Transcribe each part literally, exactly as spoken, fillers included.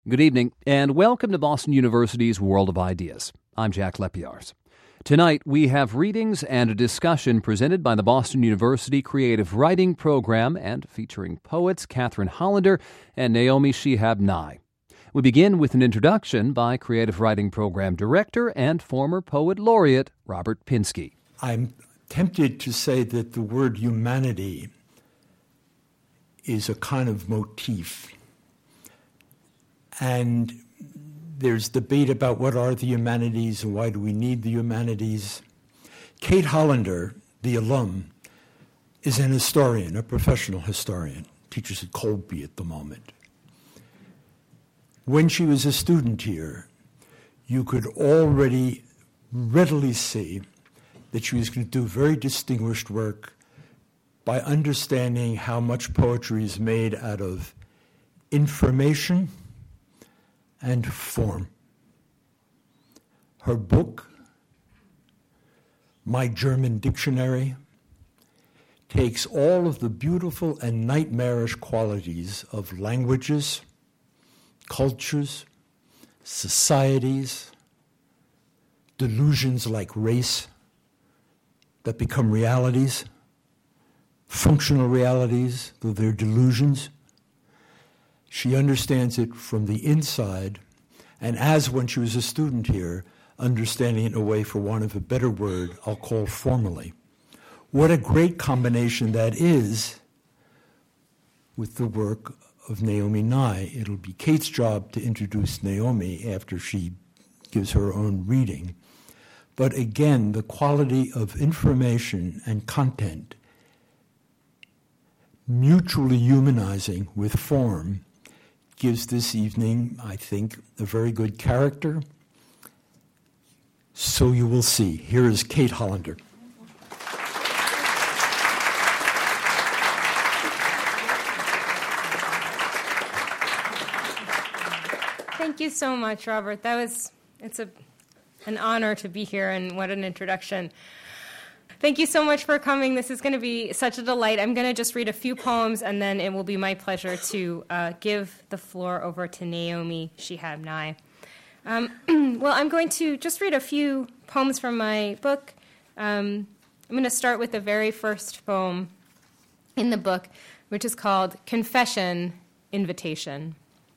Good evening, and welcome to Boston University's World of Ideas. I'm Jack Lepiarz. Tonight, we have readings and a discussion presented by the Boston University Creative Writing Program and featuring poets Katherine Hollander and Naomi Shihab Nye. We begin with an introduction by Creative Writing Program Director and former Poet Laureate Robert Pinsky. I'm tempted to say that the word humanity is a kind of motif. And there's debate about what are the humanities and why do we need the humanities. Kate Hollander, the alum, is an historian, a professional historian, teaches at Colby at the moment. When she was a student here, you could already readily see that she was going to do very distinguished work by understanding how much poetry is made out of information and form. Her book, My German Dictionary, takes all of the beautiful and nightmarish qualities of languages, cultures, societies, delusions like race that become realities, functional realities, though they're delusions. She understands it from the inside, and as when she was a student here, understanding it in a way, for want of a better word, I'll call formally. What a great combination that is with the work of Naomi Nye. It'll be Kate's job to introduce Naomi after she gives her own reading. But again, the quality of information and content mutually humanizing with form gives this evening, I think, a very good character. So you will see. Here is Kate Hollander. Thank you so much, Robert. That was, it's a, an honor to be here, and what an introduction. Thank you so much for coming. This is going to be such a delight. I'm going to just read a few poems, and then it will be my pleasure to uh, give the floor over to Naomi Shihab Nye. Um, well, I'm going to just read a few poems from my book. Um, I'm going to start with the very first poem in the book, which is called Confession, Invitation.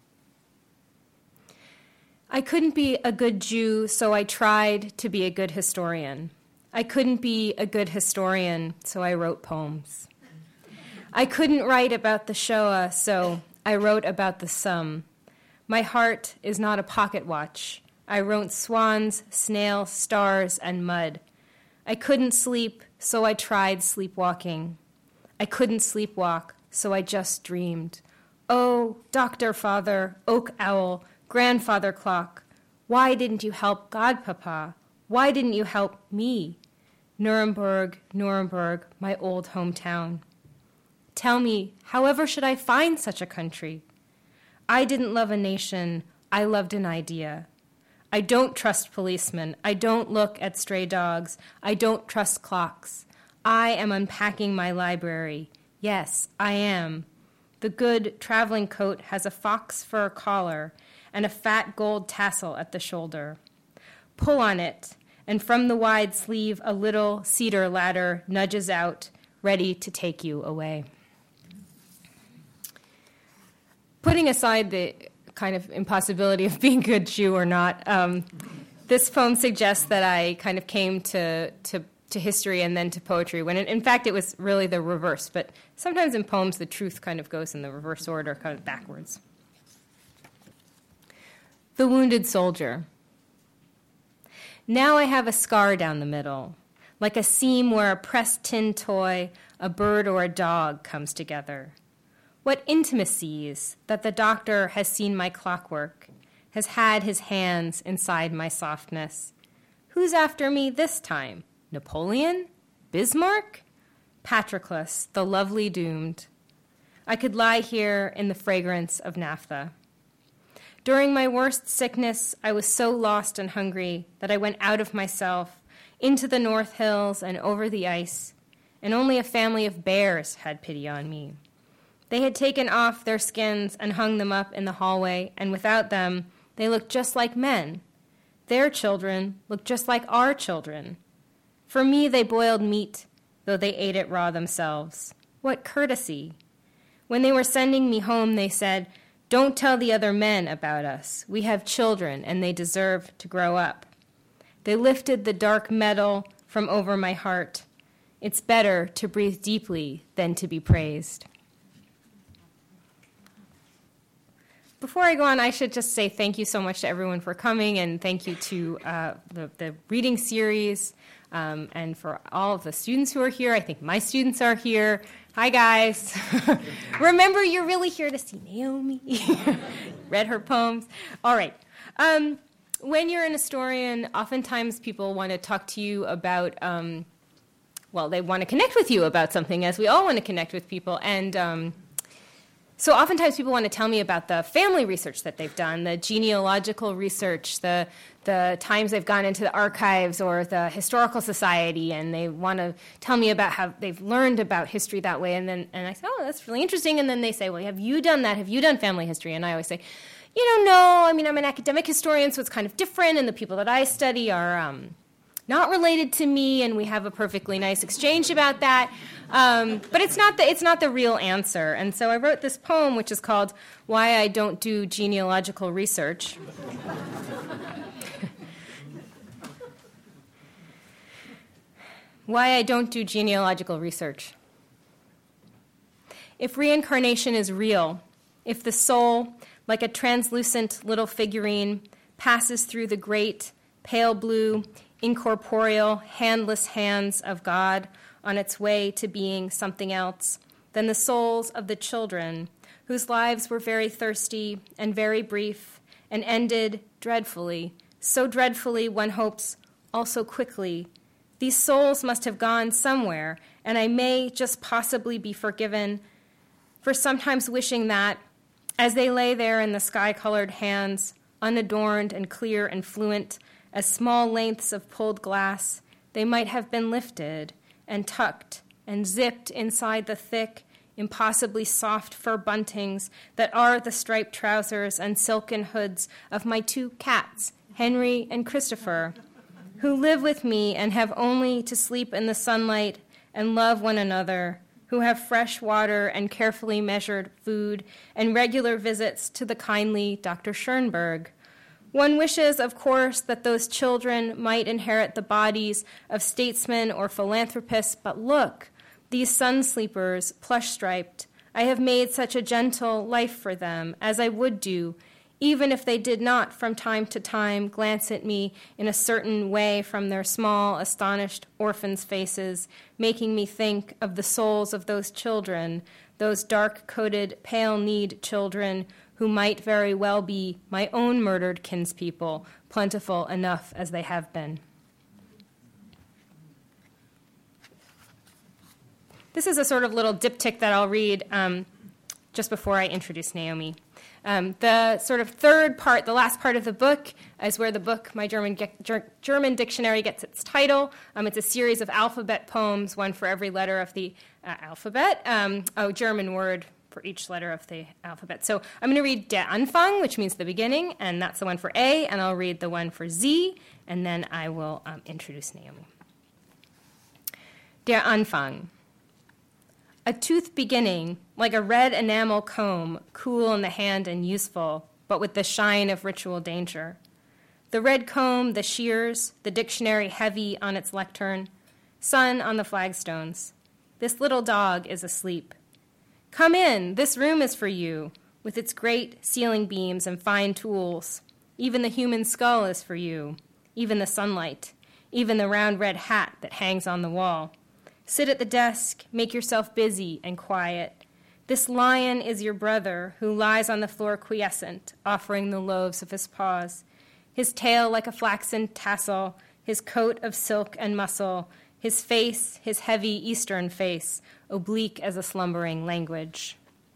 I couldn't be a good Jew, so I tried to be a good historian. I couldn't be a good historian, so I wrote poems. I couldn't write about the Shoah, so I wrote about the Somme. My heart is not a pocket watch. I wrote swans, snails, stars, and mud. I couldn't sleep, so I tried sleepwalking. I couldn't sleepwalk, so I just dreamed. Oh, Doctor Father, Oak Owl, Grandfather Clock, why didn't you help Godpapa? Why didn't you help me? Nuremberg, Nuremberg, my old hometown. Tell me, however should I find such a country? I didn't love a nation, I loved an idea. I don't trust policemen, I don't look at stray dogs, I don't trust clocks. I am unpacking my library. Yes, I am. The good traveling coat has a fox fur collar and a fat gold tassel at the shoulder. Pull on it, and from the wide sleeve a little cedar ladder nudges out, ready to take you away. Putting aside the kind of impossibility of being a good Jew or not, um, this poem suggests that I kind of came to, to, to history and then to poetry, when it, in fact it was really the reverse. But sometimes in poems the truth kind of goes in the reverse order, kind of backwards. The Wounded Soldier. Now I have a scar down the middle, like a seam where a pressed tin toy, a bird, or a dog comes together. What intimacies that the doctor has seen my clockwork, has had his hands inside my softness. Who's after me this time? Napoleon? Bismarck? Patroclus, the lovely doomed. I could lie here in the fragrance of naphtha. During my worst sickness, I was so lost and hungry that I went out of myself, into the North Hills and over the ice, and only a family of bears had pity on me. They had taken off their skins and hung them up in the hallway, and without them, they looked just like men. Their children looked just like our children. For me, they boiled meat, though they ate it raw themselves. What courtesy! When they were sending me home, they said, "Don't tell the other men about us. We have children, and they deserve to grow up." They lifted the dark metal from over my heart. It's better to breathe deeply than to be praised. Before I go on, I should just say thank you so much to everyone for coming, and thank you to uh, the, the reading series, um, and for all of the students who are here. I think my students are here. Hi, guys. Remember, you're really here to see Naomi. Read her poems. All right. Um, when you're an historian, oftentimes people want to talk to you about, um, well, they want to connect with you about something, as we all want to connect with people. And um, so oftentimes people want to tell me about the family research that they've done, the genealogical research, the the times they've gone into the archives or the historical society, and they want to tell me about how they've learned about history that way. And then and I say, oh, that's really interesting. And then they say, well, have you done that? Have you done family history? And I always say, you know, no. I mean, I'm an academic historian, so it's kind of different, and the people that I study are um, not related to me, and we have a perfectly nice exchange about that. Um, but it's not the it's not the real answer. And so I wrote this poem, which is called "Why I Don't Do Genealogical Research." Why I don't do genealogical research. If reincarnation is real, if the soul, like a translucent little figurine, passes through the great, pale blue, incorporeal, handless hands of God on its way to being something else, then the souls of the children, whose lives were very thirsty and very brief and ended dreadfully, so dreadfully one hopes also quickly, these souls must have gone somewhere, and I may just possibly be forgiven for sometimes wishing that, as they lay there in the sky-colored hands, unadorned and clear and fluent, as small lengths of pulled glass, they might have been lifted and tucked and zipped inside the thick, impossibly soft fur buntings that are the striped trousers and silken hoods of my two cats, Henry and Christopher, who live with me and have only to sleep in the sunlight and love one another, who have fresh water and carefully measured food and regular visits to the kindly Doctor Schoenberg. One wishes, of course, that those children might inherit the bodies of statesmen or philanthropists, but look, these sun-sleepers, plush-striped, I have made such a gentle life for them, as I would do, even if they did not from time to time glance at me in a certain way from their small, astonished orphans' faces, making me think of the souls of those children, those dark-coated, pale-kneed children who might very well be my own murdered kinspeople, plentiful enough as they have been. This is a sort of little diptych that I'll read um, just before I introduce Naomi. Um, the sort of third part, the last part of the book, is where the book, My German, Ge- German Dictionary, gets its title. Um, it's a series of alphabet poems, one for every letter of the uh, alphabet. Um, oh, German word for each letter of the alphabet. So I'm going to read Der Anfang, which means the beginning, and that's the one for A, and I'll read the one for Z, and then I will um, introduce Naomi. Der Anfang. A tooth beginning, like a red enamel comb, cool in the hand and useful, but with the shine of ritual danger. The red comb, the shears, the dictionary heavy on its lectern, sun on the flagstones. This little dog is asleep. Come in, this room is for you, with its great ceiling beams and fine tools. Even the human skull is for you, even the sunlight, even the round red hat that hangs on the wall. Sit at the desk, make yourself busy and quiet. This lion is your brother, who lies on the floor quiescent, offering the loaves of his paws. His tail like a flaxen tassel, his coat of silk and muscle, his face, his heavy eastern face, oblique as a slumbering language.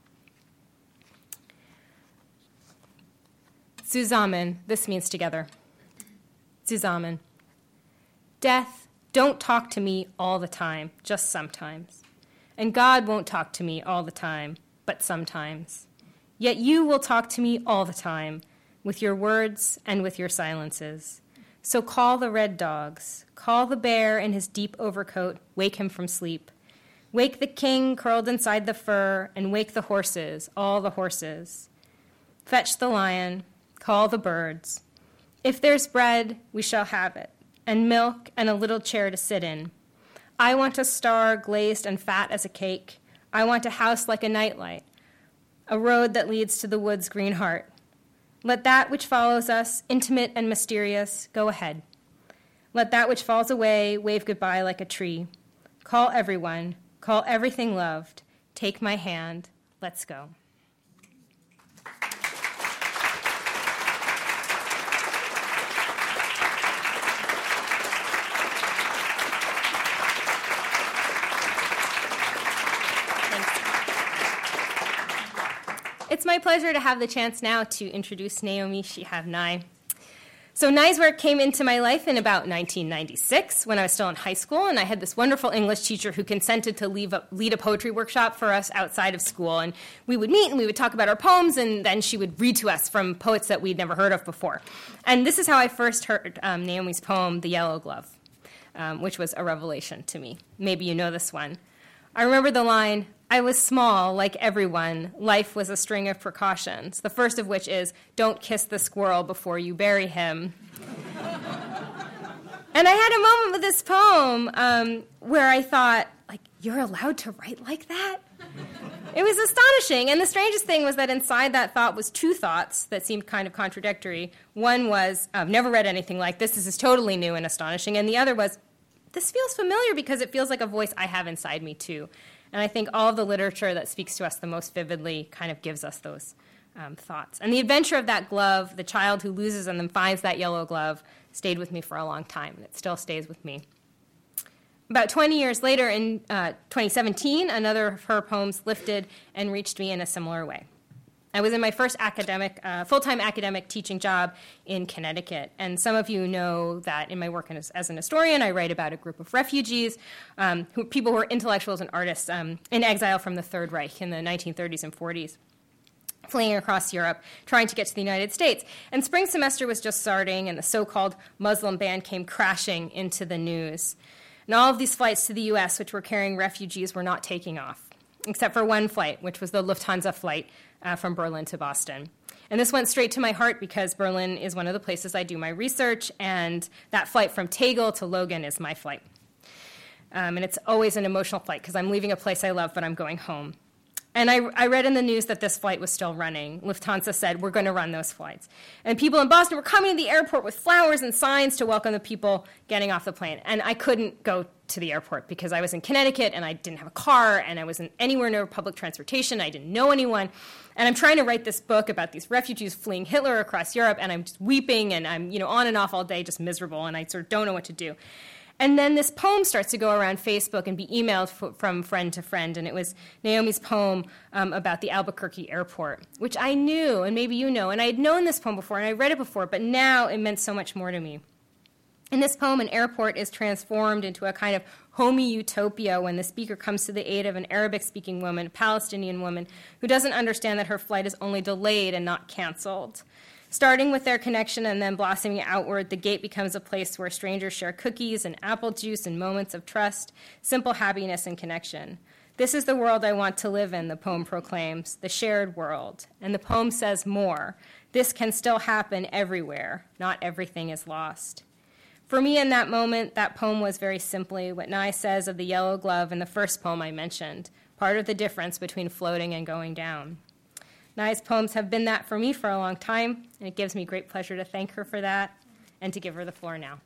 Zusammen, this means together. Zusammen. Death. Don't talk to me all the time, just sometimes. And God won't talk to me all the time, but sometimes. Yet you will talk to me all the time, with your words and with your silences. So call the red dogs, call the bear in his deep overcoat, wake him from sleep. Wake the king curled inside the fur, and wake the horses, all the horses. Fetch the lion, call the birds. If there's bread, we shall have it, and milk and a little chair to sit in. I want a star glazed and fat as a cake. I want a house like a nightlight, a road that leads to the wood's green heart. Let that which follows us, intimate and mysterious, go ahead. Let that which falls away wave goodbye like a tree. Call everyone, call everything loved. Take my hand, let's go. It's my pleasure to have the chance now to introduce Naomi Shihab Nye. So Nye's work came into my life in about nineteen ninety-six when I was still in high school, and I had this wonderful English teacher who consented to leave a, lead a poetry workshop for us outside of school. And we would meet and we would talk about our poems, and then she would read to us from poets that we'd never heard of before. And this is how I first heard um, Naomi's poem, The Yellow Glove, um, which was a revelation to me. Maybe you know this one. I remember the line, I was small, like everyone. Life was a string of precautions, the first of which is, don't kiss the squirrel before you bury him. And I had a moment with this poem um, where I thought, like, you're allowed to write like that? It was astonishing. And the strangest thing was that inside that thought was two thoughts that seemed kind of contradictory. One was, I've never read anything like this. This is totally new and astonishing. And the other was, this feels familiar because it feels like a voice I have inside me, too. And I think all of the literature that speaks to us the most vividly kind of gives us those um, thoughts. And the adventure of that glove, the child who loses and then finds that yellow glove, stayed with me for a long time, and it still stays with me. About twenty years later, in uh, twenty seventeen, another of her poems lifted and reached me in a similar way. I was in my first academic, uh, full-time academic teaching job in Connecticut. And some of you know that in my work as, as an historian, I write about a group of refugees, um, who, people who were intellectuals and artists um, in exile from the Third Reich in the nineteen thirties and forties, fleeing across Europe, trying to get to the United States. And spring semester was just starting, and the so-called Muslim ban came crashing into the news. And all of these flights to the U S, which were carrying refugees, were not taking off, except for one flight, which was the Lufthansa flight uh, from Berlin to Boston. And this went straight to my heart because Berlin is one of the places I do my research, and that flight from Tegel to Logan is my flight. Um, and it's always an emotional flight because I'm leaving a place I love, but I'm going home. And I, I read in the news that this flight was still running. Lufthansa said, we're going to run those flights. And people in Boston were coming to the airport with flowers and signs to welcome the people getting off the plane. And I couldn't go to the airport because I was in Connecticut and I didn't have a car and I wasn't anywhere near public transportation. I didn't know anyone. And I'm trying to write this book about these refugees fleeing Hitler across Europe, and I'm just weeping, and I'm, you know, on and off all day, just miserable, and I sort of don't know what to do. And then this poem starts to go around Facebook and be emailed f- from friend to friend, and it was Naomi's poem um, about the Albuquerque airport, which I knew, and maybe you know, and I had known this poem before, and I read it before, but now it meant so much more to me. In this poem, an airport is transformed into a kind of homey utopia when the speaker comes to the aid of an Arabic-speaking woman, a Palestinian woman, who doesn't understand that her flight is only delayed and not canceled. Starting with their connection and then blossoming outward, the gate becomes a place where strangers share cookies and apple juice and moments of trust, simple happiness and connection. This is the world I want to live in, the poem proclaims, the shared world. And the poem says more. This can still happen everywhere. Not everything is lost. For me in that moment, that poem was very simply what Nye says of the yellow glove in the first poem I mentioned, part of the difference between floating and going down. Nye's poems have been that for me for a long time, and it gives me great pleasure to thank her for that and to give her the floor now.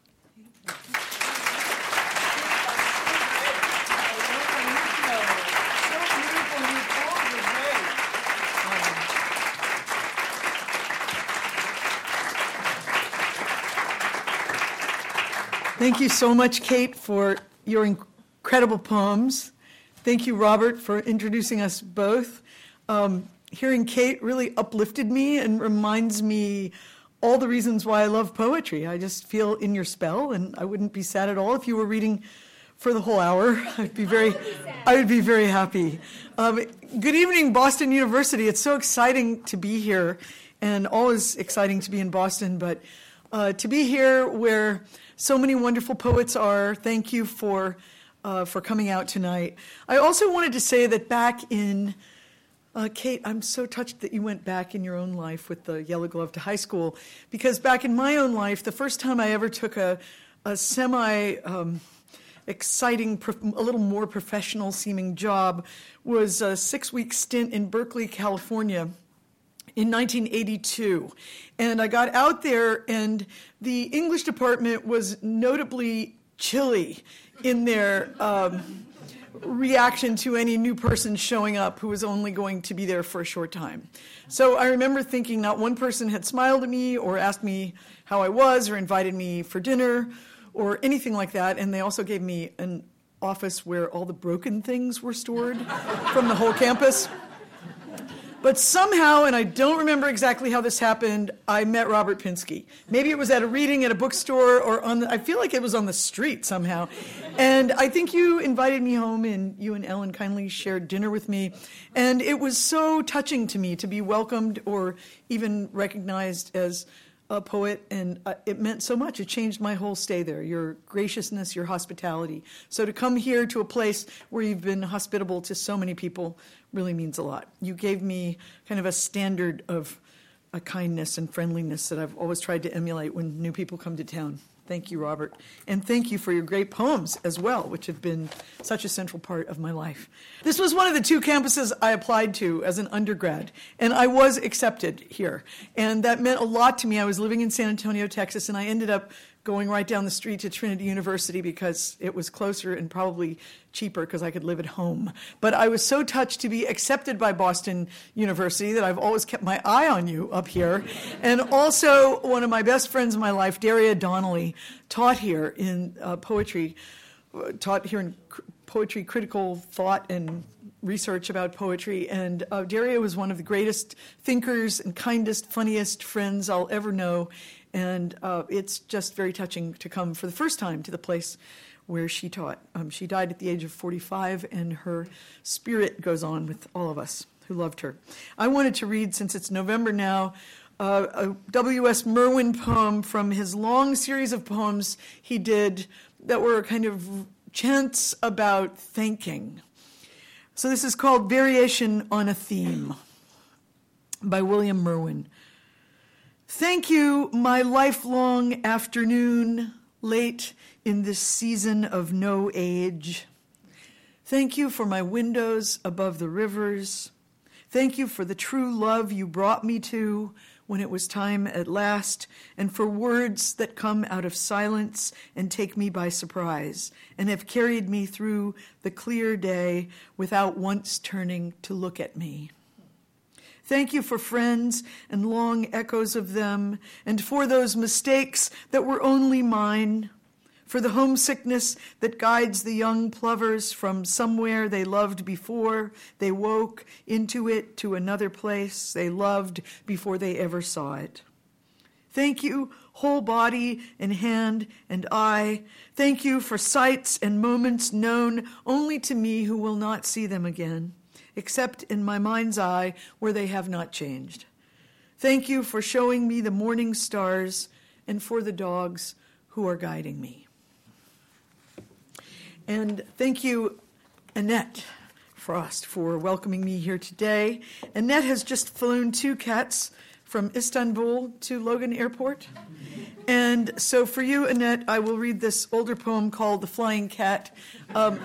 Thank you so much, Kate, for your incredible poems. Thank you, Robert, for introducing us both. Um, Hearing Kate really uplifted me and reminds me all the reasons why I love poetry. I just feel in your spell, and I wouldn't be sad at all if you were reading for the whole hour. I'd be very, I would be very happy. Um, good evening, Boston University. It's so exciting to be here, and always exciting to be in Boston, but uh, to be here where so many wonderful poets are. Thank you for uh, for coming out tonight. I also wanted to say that back in Uh, Kate, I'm so touched that you went back in your own life with the Yellow Glove to high school, because back in my own life, the first time I ever took a, a semi um, exciting, a little more professional seeming job was a six-week stint in Berkeley, California in nineteen eighty-two. And I got out there, and the English department was notably chilly in their um, reaction to any new person showing up who was only going to be there for a short time. So I remember thinking not one person had smiled at me or asked me how I was or invited me for dinner or anything like that. And they also gave me an office where all the broken things were stored from the whole campus. But somehow, and I don't remember exactly how this happened, I met Robert Pinsky. Maybe it was at a reading at a bookstore, or on the, I feel like it was on the street somehow. And I think you invited me home, and you and Ellen kindly shared dinner with me. And it was so touching to me to be welcomed or even recognized as a poet, and uh, it meant so much. It changed my whole stay there, your graciousness, your hospitality. So to come here to a place where you've been hospitable to so many people really means a lot. You gave me kind of a standard of a kindness and friendliness that I've always tried to emulate when new people come to town. Thank you, Robert. And thank you for your great poems as well, which have been such a central part of my life. This was one of the two campuses I applied to as an undergrad, and I was accepted here. And that meant a lot to me. I was living in San Antonio, Texas, and I ended up going right down the street to Trinity University because it was closer and probably cheaper because I could live at home. But I was so touched to be accepted by Boston University that I've always kept my eye on you up here. And also, one of my best friends in my life, Daria Donnelly, taught here in uh, poetry, uh, taught here in cr- poetry, critical thought and research about poetry. And uh, Daria was one of the greatest thinkers and kindest, funniest friends I'll ever know. And uh, it's just very touching to come for the first time to the place where she taught. Um, she died at the age of forty-five, and her spirit goes on with all of us who loved her. I wanted to read, since it's November now, uh, a W S Merwin poem from his long series of poems he did that were kind of chants about thanking. So this is called Variation on a Theme by William Merwin. Thank you, my lifelong afternoon, late in this season of no age. Thank you for my windows above the rivers. Thank you for the true love you brought me to when it was time at last, and for words that come out of silence and take me by surprise, and have carried me through the clear day without once turning to look at me. Thank you for friends and long echoes of them, and for those mistakes that were only mine, for the homesickness that guides the young plovers from somewhere they loved before they woke into it to another place they loved before they ever saw it. Thank you, whole body and hand and eye. Thank you for sights and moments known only to me who will not see them again, except in my mind's eye where they have not changed. Thank you for showing me the morning stars and for the dogs who are guiding me. And thank you, Annette Frost, for welcoming me here today. Annette has just flown two cats from Istanbul to Logan Airport. And so for you, Annette, I will read this older poem called The Flying Cat. Um,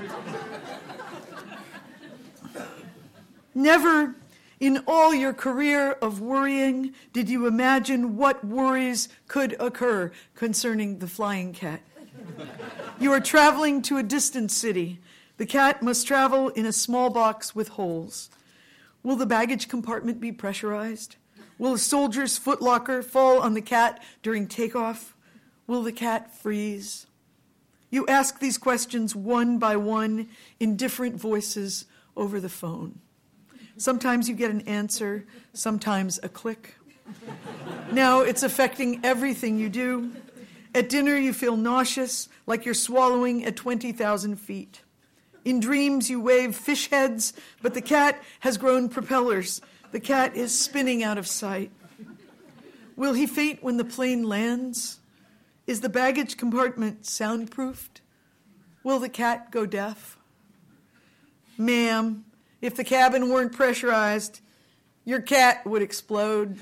Never in all your career of worrying did you imagine what worries could occur concerning the flying cat. You are traveling to a distant city. The cat must travel in a small box with holes. Will the baggage compartment be pressurized? Will a soldier's footlocker fall on the cat during takeoff? Will the cat freeze? You ask these questions one by one in different voices over the phone. Sometimes you get an answer, sometimes a click. Now it's affecting everything you do. At dinner, you feel nauseous, like you're swallowing at twenty thousand feet. In dreams, you wave fish heads, but the cat has grown propellers. The cat is spinning out of sight. Will he faint when the plane lands? Is the baggage compartment soundproofed? Will the cat go deaf? Ma'am, if the cabin weren't pressurized, your cat would explode.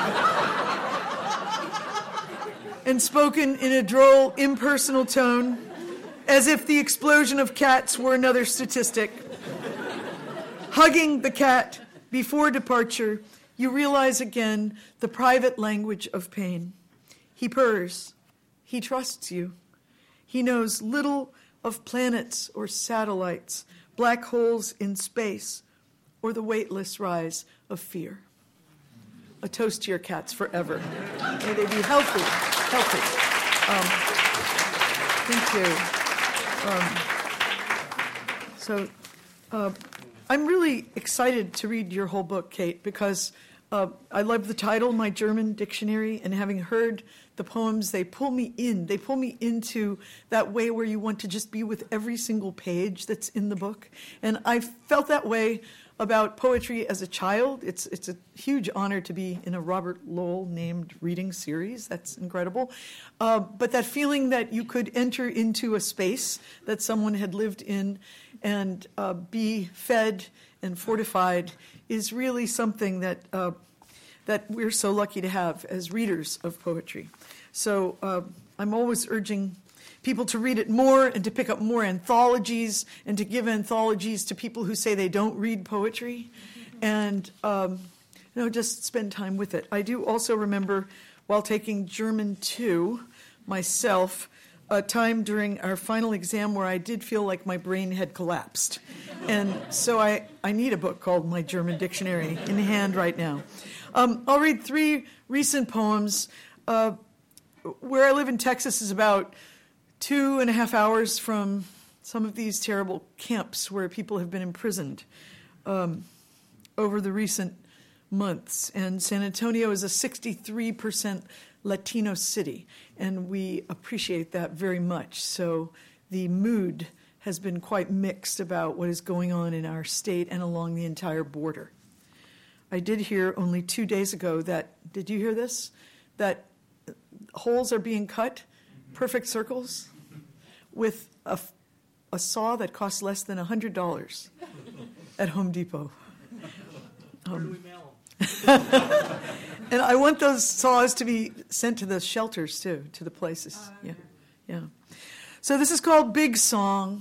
And spoken in a droll, impersonal tone, as if the explosion of cats were another statistic. Hugging the cat before departure, you realize again the private language of pain. He purrs. He trusts you. He knows little of planets or satellites, black holes in space, or the weightless rise of fear. A toast to your cats forever. May they be healthy, healthy. Um, thank you. Um, so uh, I'm really excited to read your whole book, Kate, because uh, I love the title, My German Dictionary, and having heard the poems, they pull me in. They pull me into that way where you want to just be with every single page that's in the book. And I felt that way about poetry as a child. It's it's a huge honor to be in a Robert Lowell named reading series. That's incredible. Uh, but that feeling that you could enter into a space that someone had lived in and uh, be fed and fortified is really something that uh, that we're so lucky to have as readers of poetry. So uh, I'm always urging people to read it more and to pick up more anthologies and to give anthologies to people who say they don't read poetry and um, you know, just spend time with it. I do also remember while taking German two myself, a time during our final exam where I did feel like my brain had collapsed. And so I, I need a book called My German Dictionary in hand right now. Um, I'll read three recent poems. Uh, where I live in Texas is about two and a half hours from some of these terrible camps where people have been imprisoned um, over the recent months. And San Antonio is a sixty-three percent Latino city, and we appreciate that very much. So the mood has been quite mixed about what is going on in our state and along the entire border. I did hear only two days ago that, did you hear this? That holes are being cut, perfect circles, with a, a saw that costs less than one hundred dollars at Home Depot. Where do we mail them? And I want those saws to be sent to the shelters, too, to the places. Uh, yeah, yeah. So this is called Big Song.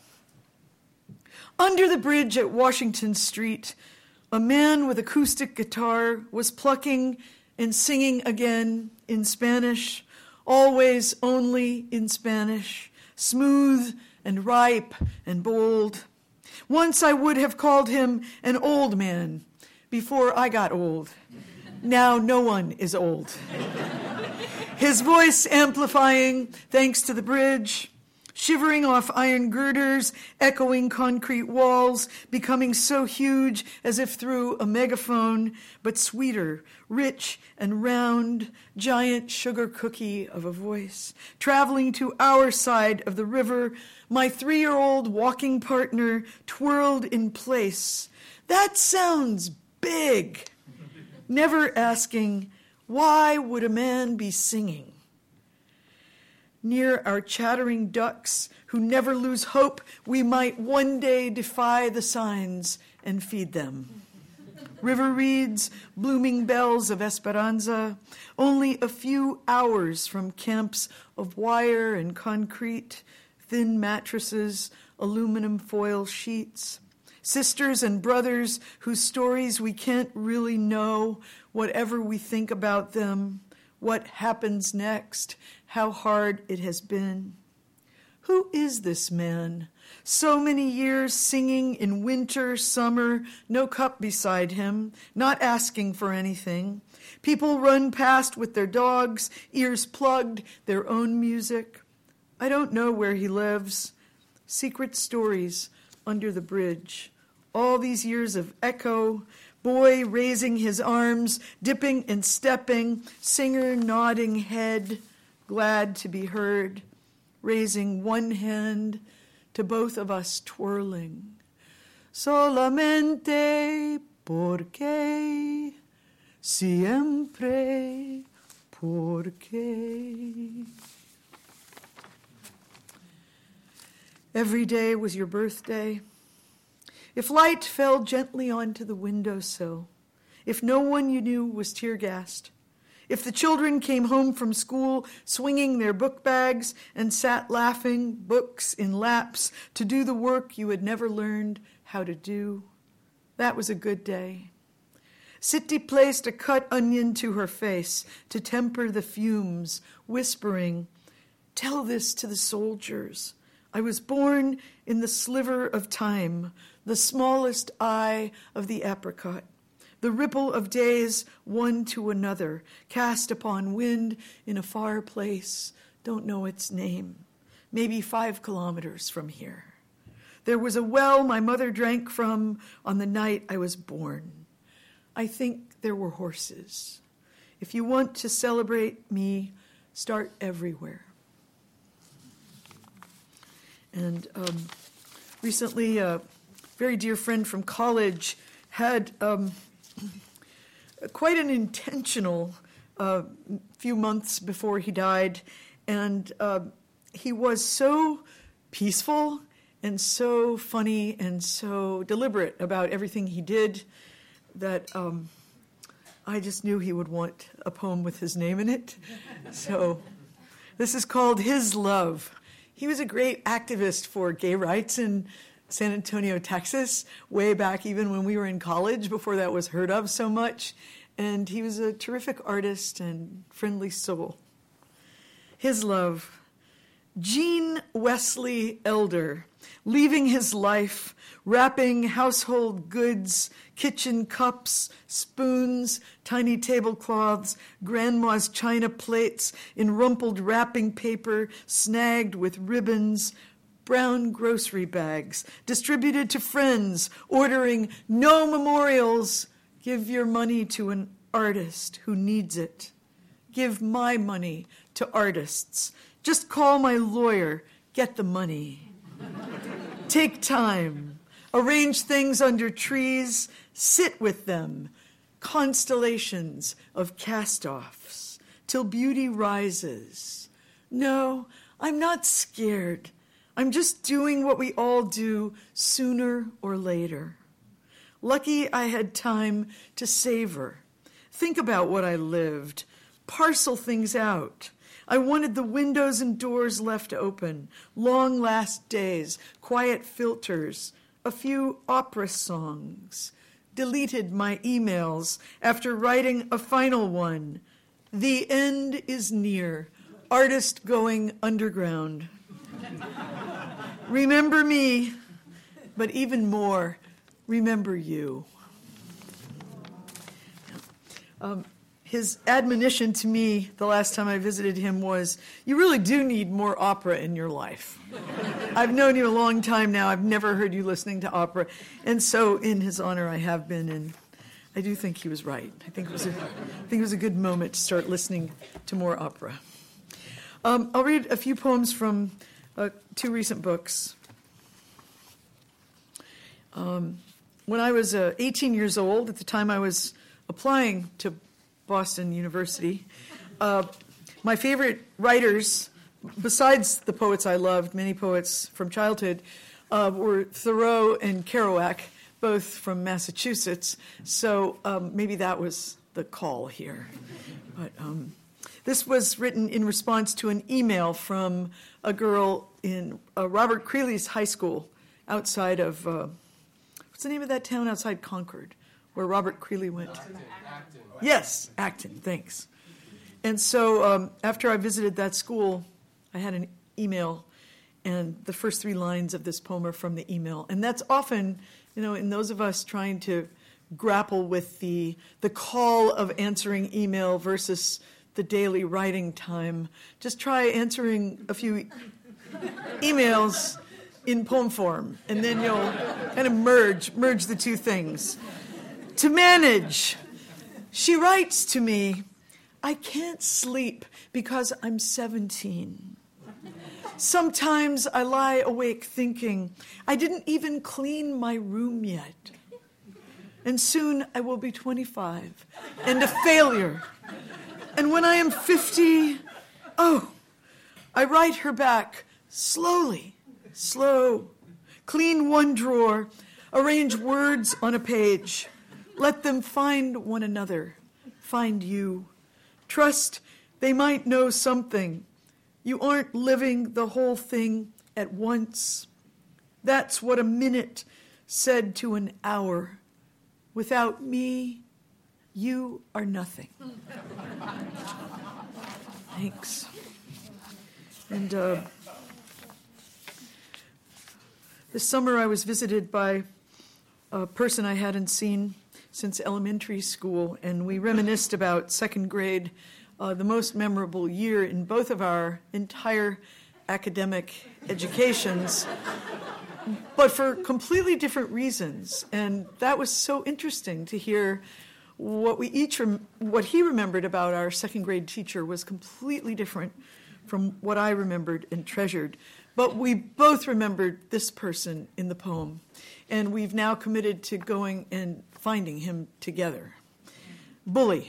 Under the bridge at Washington Street, a man with acoustic guitar was plucking and singing again in Spanish, always only in Spanish, smooth and ripe and bold. Once I would have called him an old man before I got old. Now no one is old. His voice amplifying thanks to the bridge, shivering off iron girders, echoing concrete walls, becoming so huge as if through a megaphone, but sweeter, rich and round, giant sugar cookie of a voice. Traveling to our side of the river, my three-year-old walking partner twirled in place. That sounds big. Never asking, why would a man be singing? Near our chattering ducks who never lose hope, we might one day defy the signs and feed them. River reeds, blooming bells of Esperanza, only a few hours from camps of wire and concrete, thin mattresses, aluminum foil sheets. Sisters and brothers whose stories we can't really know, whatever we think about them, what happens next, how hard it has been. Who is this man? So many years singing in winter, summer, no cup beside him, not asking for anything. People run past with their dogs, ears plugged, their own music. I don't know where he lives. Secret stories under the bridge. All these years of echo, boy raising his arms, dipping and stepping, singer nodding head, glad to be heard, raising one hand to both of us twirling. Solamente porque, siempre porque. Every day was your birthday. If light fell gently onto the windowsill, if no one you knew was tear-gassed, if the children came home from school swinging their book bags and sat laughing, books in laps, to do the work you had never learned how to do, that was a good day. Siti placed a cut onion to her face to temper the fumes, whispering, "Tell this to the soldiers. I was born in the sliver of time, the smallest eye of the apricot, the ripple of days one to another, cast upon wind in a far place, don't know its name, maybe five kilometers from here. There was a well my mother drank from on the night I was born. I think there were horses. If you want to celebrate me, start everywhere." And um, recently, a very dear friend from college had um, quite an intentional uh, few months before he died, and uh, he was so peaceful and so funny and so deliberate about everything he did that um, I just knew he would want a poem with his name in it. So this is called His Love. He was a great activist for gay rights in San Antonio, Texas, way back even when we were in college, before that was heard of so much. And he was a terrific artist and friendly soul. His Love. Gene Wesley Elder, leaving his life, wrapping household goods, kitchen cups, spoons, tiny tablecloths, grandma's china plates in rumpled wrapping paper, snagged with ribbons, brown grocery bags, distributed to friends, ordering no memorials. Give your money to an artist who needs it. Give my money to artists. Just call my lawyer, get the money. Take time, arrange things under trees, sit with them, constellations of cast-offs, till beauty rises. No, I'm not scared. I'm just doing what we all do sooner or later. Lucky I had time to savor, think about what I lived, parcel things out. I wanted the windows and doors left open, long last days, quiet filters, a few opera songs. Deleted my emails after writing a final one. The end is near. Artist going underground. Remember me, but even more, remember you. Um, His admonition to me the last time I visited him was, you really do need more opera in your life. I've known you a long time now. I've never heard you listening to opera. And so in his honor, I have been, and I do think he was right. I think it was a, I think it was a good moment to start listening to more opera. Um, I'll read a few poems from uh, two recent books. Um, when I was uh, eighteen years old, at the time I was applying to Boston University, uh, my favorite writers, besides the poets I loved, many poets from childhood, uh, were Thoreau and Kerouac, both from Massachusetts. So um, maybe that was the call here. But um, this was written in response to an email from a girl in uh, Robert Creeley's high school outside of, uh, what's the name of that town outside Concord, where Robert Creeley went? Acton. Acton. Yes, Acton, thanks. And so um, after I visited that school, I had an email, and the first three lines of this poem are from the email. And that's often, you know, in those of us trying to grapple with the the call of answering email versus the daily writing time, just try answering a few emails in poem form, and then you'll kind of merge, merge the two things. To manage. She writes to me, I can't sleep because I'm seventeen. Sometimes I lie awake thinking, I didn't even clean my room yet. And soon I will be twenty-five and a failure. And when I am fifty, oh, I write her back slowly, slow. Clean one drawer, arrange words on a page. Let them find one another, find you. Trust they might know something. You aren't living the whole thing at once. That's what a minute said to an hour. Without me, you are nothing. Thanks. And uh, this summer I was visited by a person I hadn't seen since elementary school, and we reminisced about second grade, uh, the most memorable year in both of our entire academic educations, but for completely different reasons. And that was so interesting to hear what we each, rem- what he remembered about our second grade teacher was completely different from what I remembered and treasured. But we both remembered this person in the poem, and we've now committed to going and finding him together. Bully.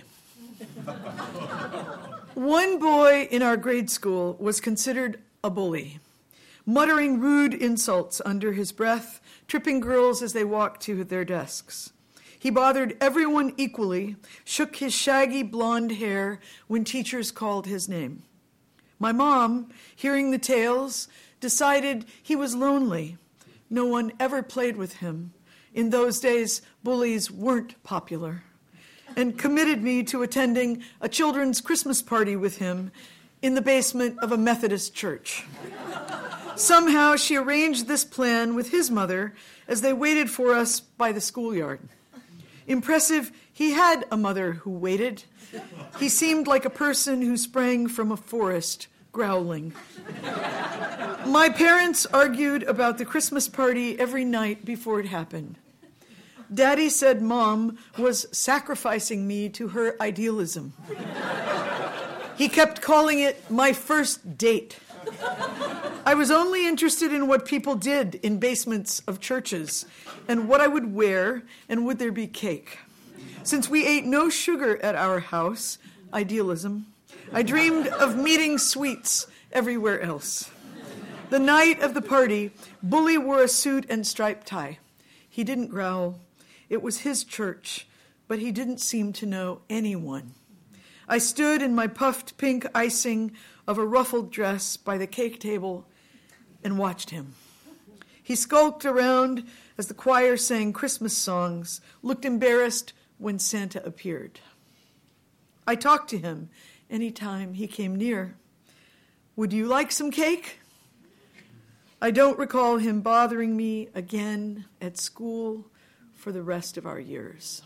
One boy in our grade school was considered a bully, muttering rude insults under his breath, tripping girls as they walked to their desks. He bothered everyone equally, shook his shaggy blonde hair when teachers called his name. My mom, hearing the tales, decided he was lonely. No one ever played with him. In those days, bullies weren't popular, and committed me to attending a children's Christmas party with him in the basement of a Methodist church. Somehow she arranged this plan with his mother as they waited for us by the schoolyard. Impressive, he had a mother who waited. He seemed like a person who sprang from a forest, growling. My parents argued about the Christmas party every night before it happened. Daddy said Mom was sacrificing me to her idealism. He kept calling it my first date. I was only interested in what people did in basements of churches and what I would wear and would there be cake. Since we ate no sugar at our house, idealism, I dreamed of meeting sweets everywhere else. The night of the party, Bully wore a suit and striped tie. He didn't growl. It was his church, but he didn't seem to know anyone. I stood in my puffed pink icing of a ruffled dress by the cake table and watched him. He skulked around as the choir sang Christmas songs, looked embarrassed when Santa appeared. I talked to him any time he came near. Would you like some cake? I don't recall him bothering me again at school for the rest of our years.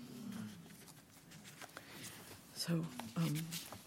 So, um,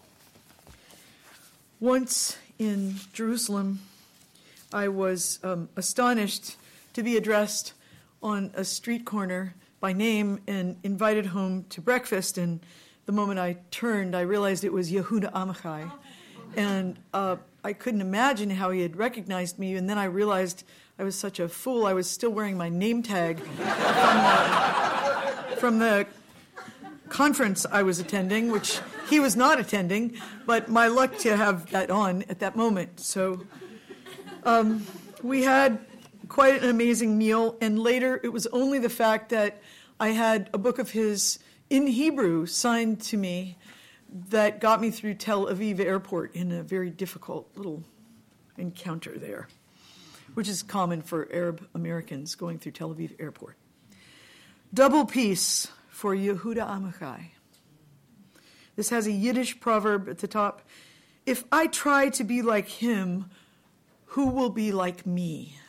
once in Jerusalem, I was um, astonished to be addressed on a street corner by name and invited home to breakfast. And the moment I turned, I realized it was Yehuda Amichai. And uh, I couldn't imagine how he had recognized me. And then I realized I was such a fool. I was still wearing my name tag from the, from the conference I was attending, which he was not attending, but my luck to have that on at that moment. So um, we had quite an amazing meal, and later it was only the fact that I had a book of his in Hebrew signed to me that got me through Tel Aviv airport in a very difficult little encounter there, which is common for Arab Americans going through Tel Aviv airport. Double peace for Yehuda Amichai. This has a Yiddish proverb at the top. If I try to be like him, who will be like me?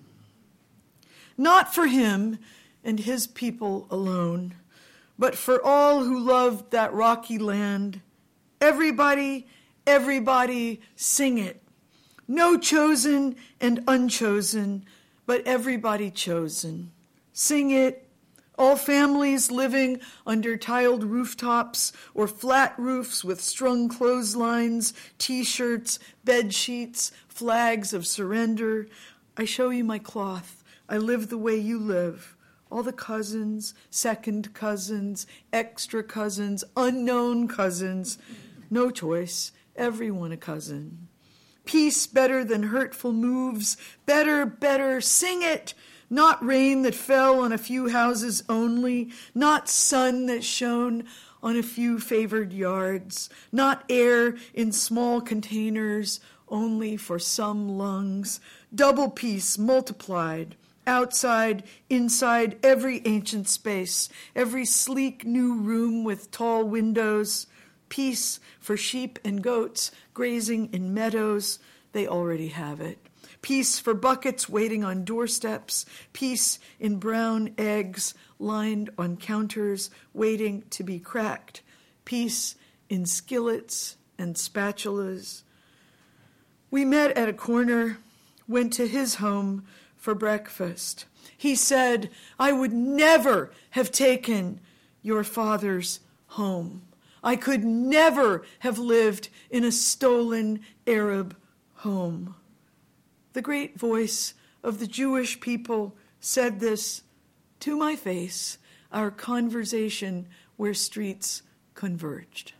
Not for him and his people alone, but for all who loved that rocky land. Everybody, everybody, sing it. No chosen and unchosen, but everybody chosen. Sing it, All families living under tiled rooftops or flat roofs with strung clotheslines, T-shirts, bed sheets, flags of surrender. I show you my cloth. I live the way you live. All the cousins, second cousins, extra cousins, unknown cousins. No choice. Everyone a cousin. Peace better than hurtful moves. Better, better, sing it. Not rain that fell on a few houses only. Not sun that shone on a few favored yards. Not air in small containers only for some lungs. Double peace multiplied. Outside, inside, every ancient space, every sleek new room with tall windows, peace for sheep and goats grazing in meadows, they already have it. Peace for buckets waiting on doorsteps, peace in brown eggs lined on counters waiting to be cracked, peace in skillets and spatulas. We met at a corner, went to his home for breakfast. He said, I would never have taken your father's home. I could never have lived in a stolen Arab home. The great voice of the Jewish people said this to my face, our conversation where streets converged.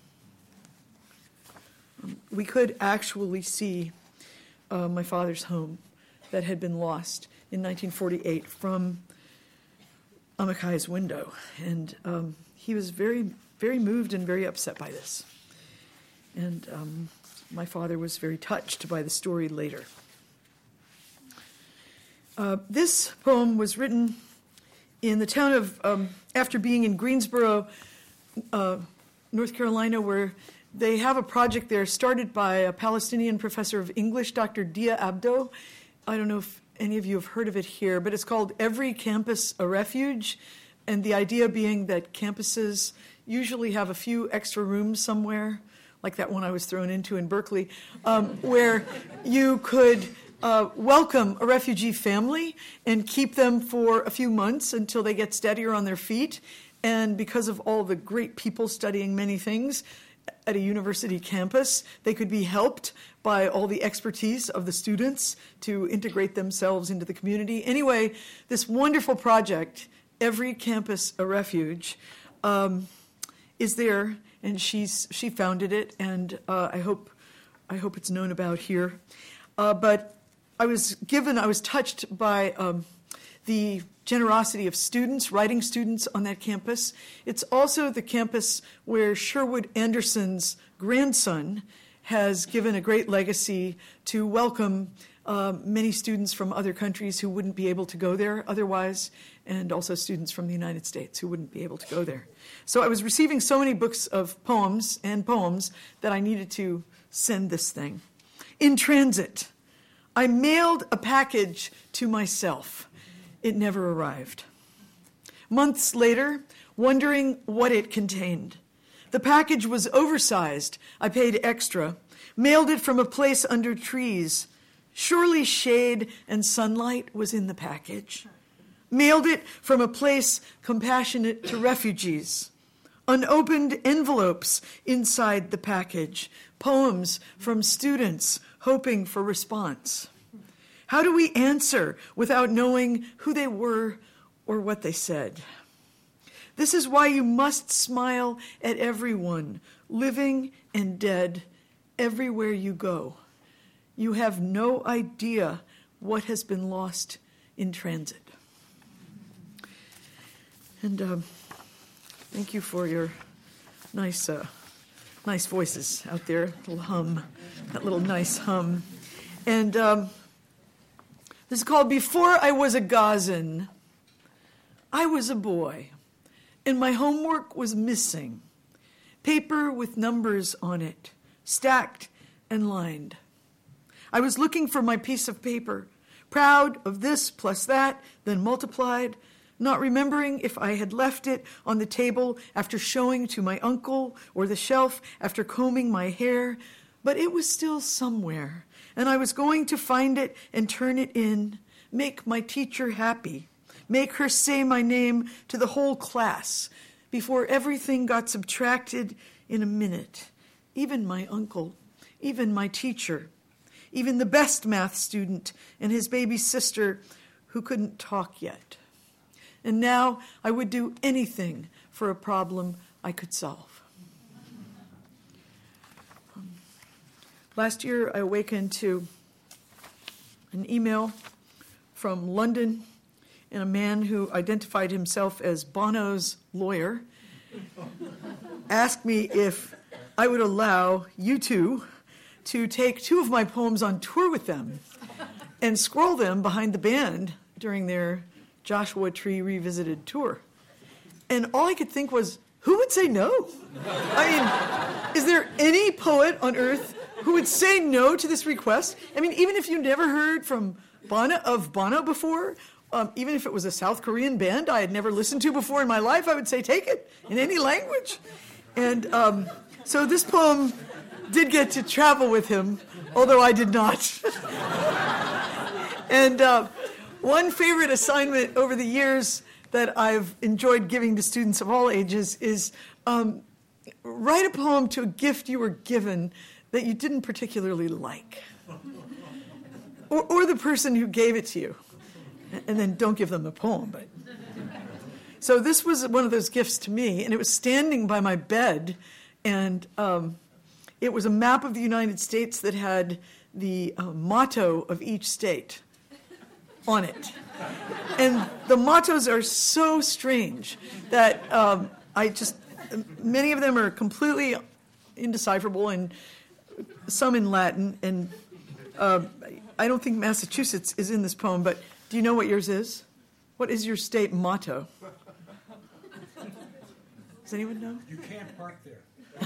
Um, we could actually see uh, my father's home that had been lost in nineteen forty-eight from Amachai's window. And um, he was very, very moved and very upset by this. And um, my father was very touched by the story later. Uh, this poem was written in the town of, um, after being in Greensboro, uh, North Carolina, where they have a project there started by a Palestinian professor of English, Doctor Dia Abdo. I don't know if any of you have heard of it here, but it's called Every Campus a Refuge, and the idea being that campuses usually have a few extra rooms somewhere, like that one I was thrown into in Berkeley, um, where you could uh, welcome a refugee family and keep them for a few months until they get steadier on their feet. And because of all the great people studying many things at a university campus, they could be helped by all the expertise of the students to integrate themselves into the community. Anyway, this wonderful project, Every Campus a Refuge, um, is there, and she's she founded it, and uh, I hope I hope it's known about here. Uh, but I was given, I was touched by um, the generosity of students, writing students on that campus. It's also the campus where Sherwood Anderson's grandson has given a great legacy to welcome uh, many students from other countries who wouldn't be able to go there otherwise, and also students from the United States who wouldn't be able to go there. So I was receiving so many books of poems and poems that I needed to send this thing. In transit, I mailed a package to myself. It never arrived. Months later, wondering what it contained. The package was oversized. I paid extra. Mailed it from a place under trees. Surely shade and sunlight was in the package. Mailed it from a place compassionate to refugees. Unopened envelopes inside the package. Poems from students hoping for response. How do we answer without knowing who they were or what they said? This is why you must smile at everyone, living and dead, everywhere you go. You have no idea what has been lost in transit. And um, thank you for your nice, uh, nice voices out there. Little hum, that little nice hum, and um, this is called "Before I Was a Gazan." I was a boy, and my homework was missing. Paper with numbers on it, stacked and lined. I was looking for my piece of paper, proud of this plus that, then multiplied, not remembering if I had left it on the table after showing to my uncle or the shelf after combing my hair, but it was still somewhere, and I was going to find it and turn it in, make my teacher happy, make her say my name to the whole class before everything got subtracted in a minute. Even my uncle, even my teacher, even the best math student and his baby sister who couldn't talk yet. And now I would do anything for a problem I could solve. Um, last year I awakened to an email from London and a man who identified himself as Bono's lawyer asked me if I would allow you two to take two of my poems on tour with them and scroll them behind the band during their Joshua Tree Revisited tour. And all I could think was, who would say no? I mean, is there any poet on earth who would say no to this request? I mean, even if you never heard from Bono, of Bono before, um, even if it was a South Korean band I had never listened to before in my life, I would say take it in any language. And um, so this poem did get to travel with him, although I did not. And uh, one favorite assignment over the years that I've enjoyed giving to students of all ages is um, write a poem to a gift you were given that you didn't particularly like. Or, or the person who gave it to you. And then don't give them the poem. But so this was one of those gifts to me, and it was standing by my bed, and um, it was a map of the United States that had the uh, motto of each state on it. And the mottos are so strange that um, I just, many of them are completely indecipherable, and some in Latin, and uh, I don't think Massachusetts is in this poem, but do you know what yours is? What is your state motto? Does anyone know? You can't park there.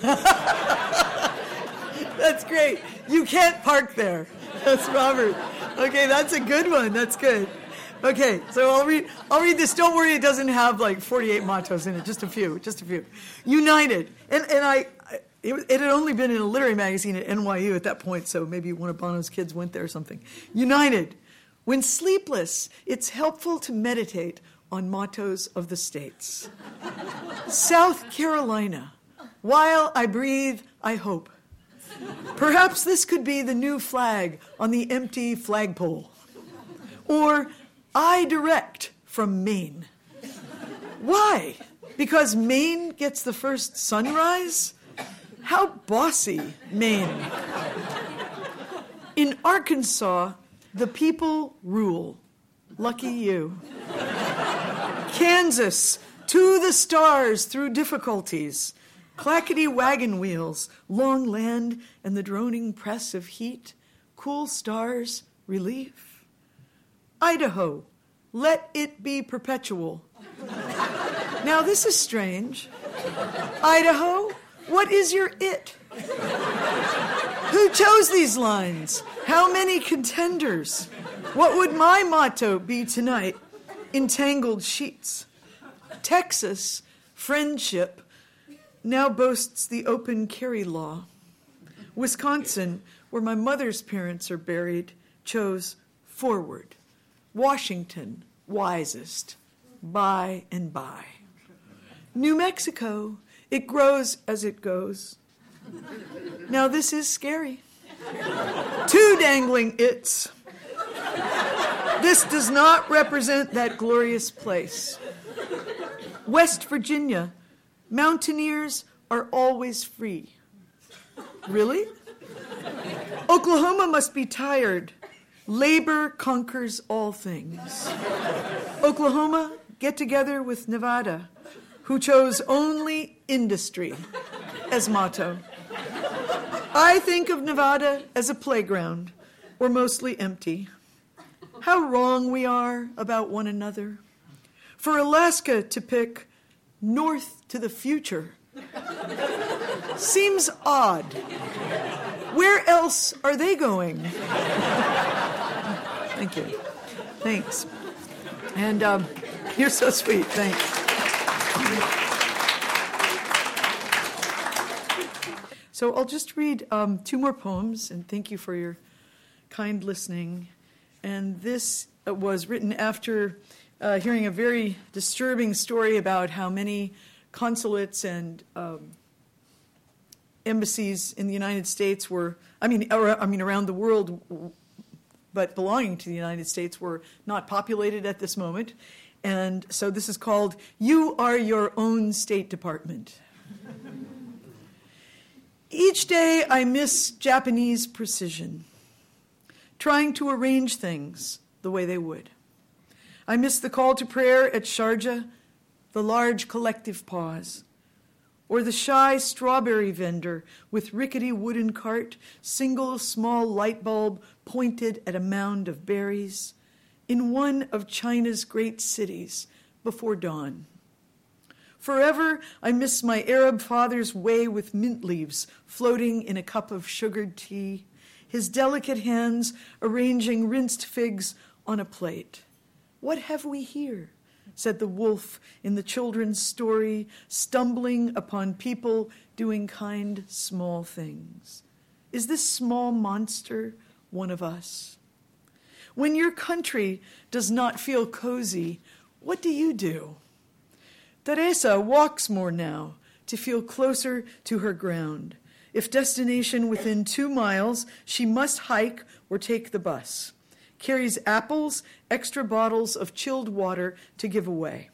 That's great. You can't park there. That's Robert. Okay, that's a good one. That's good. Okay, so I'll read I'll read this. Don't worry, it doesn't have like forty-eight mottos in it, just a few, just a few. United. And and I it, it had only been in a literary magazine at N Y U at that point, so maybe one of Bono's kids went there or something. United. When sleepless, it's helpful to meditate on mottos of the states. South Carolina. While I breathe, I hope. Perhaps this could be the new flag on the empty flagpole. Or I direct from Maine. Why? Because Maine gets the first sunrise? How bossy, Maine. In Arkansas, the people rule. Lucky you. Kansas, to the stars through difficulties. Clackety wagon wheels, long land, and the droning press of heat. Cool stars, relief. Idaho, let it be perpetual. Now this is strange. Idaho, what is your it? Who chose these lines? How many contenders? What would my motto be tonight? Entangled sheets. Texas, friendship, now boasts the open carry law. Wisconsin, where my mother's parents are buried, chose forward. Washington, wisest, by and by. New Mexico, it grows as it goes. Now this is scary. Two dangling its. This does not represent that glorious place. West Virginia, mountaineers are always free. Really? Oklahoma must be tired. Labor conquers all things. Oklahoma, get together with Nevada, who chose only industry as motto. I think of Nevada as a playground, or mostly empty. How wrong we are about one another. For Alaska to pick north to the future seems odd. Where else are they going? Thank you. Thanks. And um, you're so sweet. Thanks. So I'll just read um, two more poems, and thank you for your kind listening. And this was written after uh, hearing a very disturbing story about how many consulates and um, embassies in the United States were, I mean, or, I mean, around the world, but belonging to the United States, were not populated at this moment. And so this is called You Are Your Own State Department. Each day I miss Japanese precision, trying to arrange things the way they would. I miss the call to prayer at Sharjah, the large collective pause, or the shy strawberry vendor with rickety wooden cart, single small light bulb pointed at a mound of berries, in one of China's great cities before dawn. Forever, I miss my Arab father's way with mint leaves floating in a cup of sugared tea, his delicate hands arranging rinsed figs on a plate. What have we here? Said the wolf in the children's story, stumbling upon people doing kind, small things. Is this small monster one of us? When your country does not feel cozy, what do you do? Teresa walks more now to feel closer to her ground. If destination within two miles, she must hike or take the bus. Carries apples, extra bottles of chilled water to give away.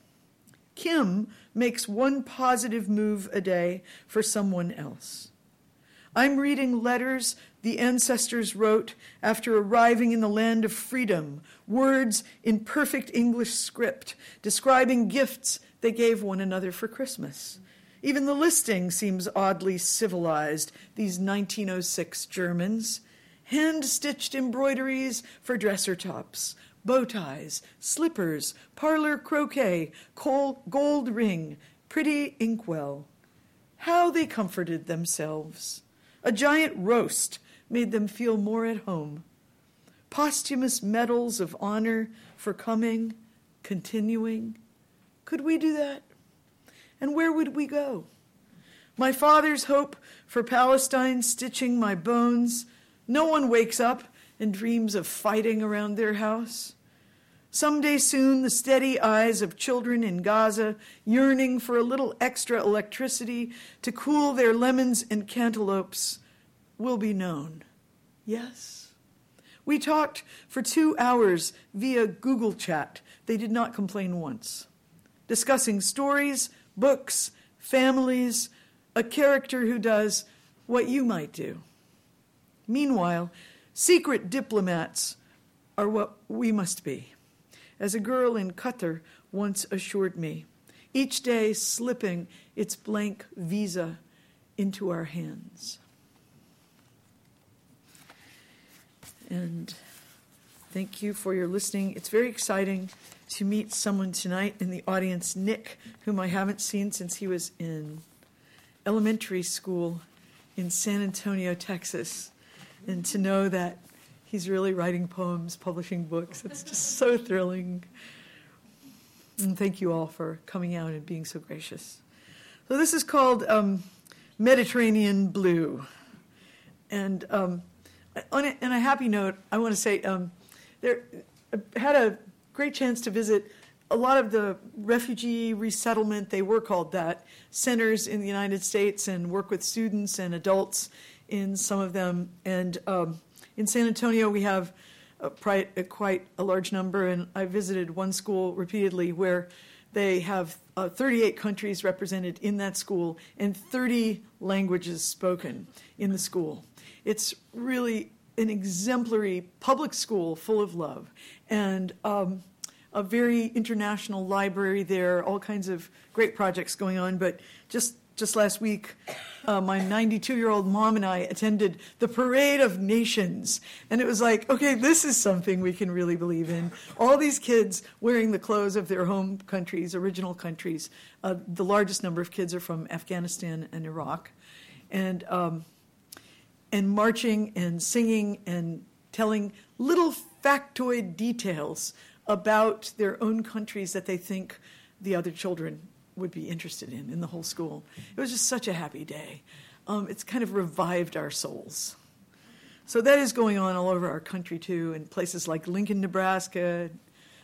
Kim makes one positive move a day for someone else. I'm reading letters the ancestors wrote after arriving in the land of freedom, words in perfect English script, describing gifts they gave one another for Christmas. Even the listing seems oddly civilized, these nineteen oh six Germans. Hand-stitched embroideries for dresser tops, bow ties, slippers, parlor croquet, gold ring, pretty inkwell. How they comforted themselves. A giant roast made them feel more at home. Posthumous medals of honor for coming, continuing. Could we do that? And where would we go? My father's hope for Palestine stitching my bones. No one wakes up and dreams of fighting around their house. Someday soon, the steady eyes of children in Gaza, yearning for a little extra electricity to cool their lemons and cantaloupes, will be known. Yes. We talked for two hours via Google Chat. They did not complain once. Discussing stories, books, families, a character who does what you might do. Meanwhile, secret diplomats are what we must be. As a girl in Qatar once assured me, each day slipping its blank visa into our hands. And thank you for your listening. It's very exciting to meet someone tonight in the audience, Nick, whom I haven't seen since he was in elementary school in San Antonio, Texas, and to know that he's really writing poems, publishing books. It's just so thrilling. And thank you all for coming out and being so gracious. So this is called um, Mediterranean Blue. And um, on a, on a happy note, I want to say um, there I had a great chance to visit a lot of the refugee resettlement, they were called that, centers in the United States, and work with students and adults in some of them. And um, in San Antonio, we have a, a, quite a large number, and I visited one school repeatedly where they have uh, thirty-eight countries represented in that school and thirty languages spoken in the school. It's really an exemplary public school full of love, and um, a very international library there, all kinds of great projects going on. But just just last week, uh, my ninety-two-year-old mom and I attended the Parade of Nations. And it was like, okay, this is something we can really believe in. All these kids wearing the clothes of their home countries, original countries. Uh, the largest number of kids are from Afghanistan and Iraq. And, um, and marching and singing and telling little factoid details about their own countries that they think the other children would be interested in, in the whole school. It was just such a happy day. Um, it's kind of revived our souls. So that is going on all over our country, too, in places like Lincoln, Nebraska,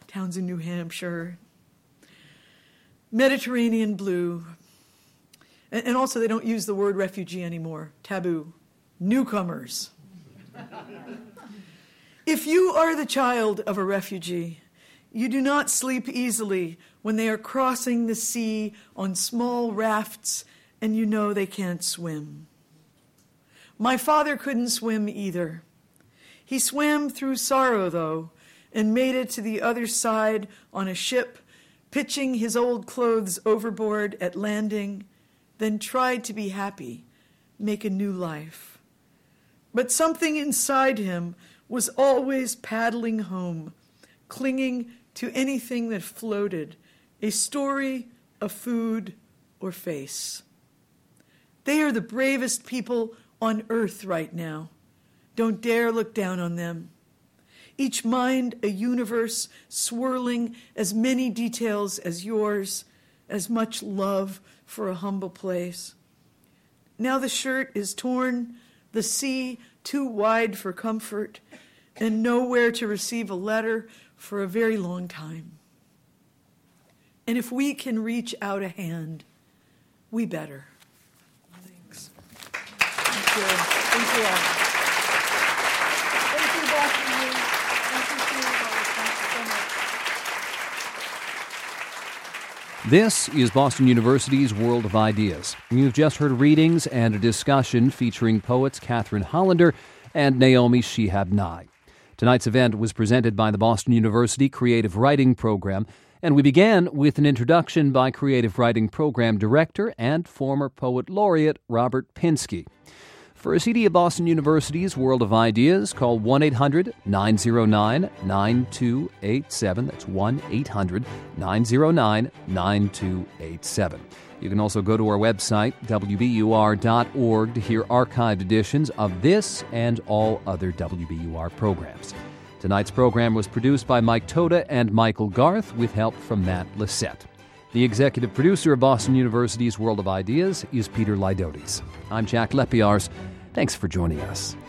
Townsend, New Hampshire. Mediterranean blue. And, and also they don't use the word refugee anymore. Taboo. Newcomers. If you are the child of a refugee, you do not sleep easily when they are crossing the sea on small rafts and you know they can't swim. My father couldn't swim either. He swam through sorrow, though, and made it to the other side on a ship, pitching his old clothes overboard at landing, then tried to be happy, make a new life. But something inside him was always paddling home, clinging to anything that floated, a story, a food, or face. They are the bravest people on earth right now. Don't dare look down on them. Each mind a universe swirling as many details as yours, as much love for a humble place. Now the shirt is torn, the sea too wide for comfort, and nowhere to receive a letter for a very long time. And if we can reach out a hand, we better. Thanks. Thank you. Thank you all. Thank you, Boston News. Thank you, Thank you so much. This is Boston University's World of Ideas. You've just heard readings and a discussion featuring poets Catherine Hollander and Naomi Shihab Nye. Tonight's event was presented by the Boston University Creative Writing Program, and we began with an introduction by Creative Writing Program Director and former Poet Laureate Robert Pinsky. For a C D of Boston University's World of Ideas, call one eight hundred nine oh nine nine two eight seven. That's one eight hundred nine oh nine nine two eight seven. You can also go to our website, W B U R dot org, to hear archived editions of this and all other W B U R programs. Tonight's program was produced by Mike Toda and Michael Garth with help from Matt Lissette. The executive producer of Boston University's World of Ideas is Peter Lydotes. I'm Jack Lepiars. Thanks for joining us.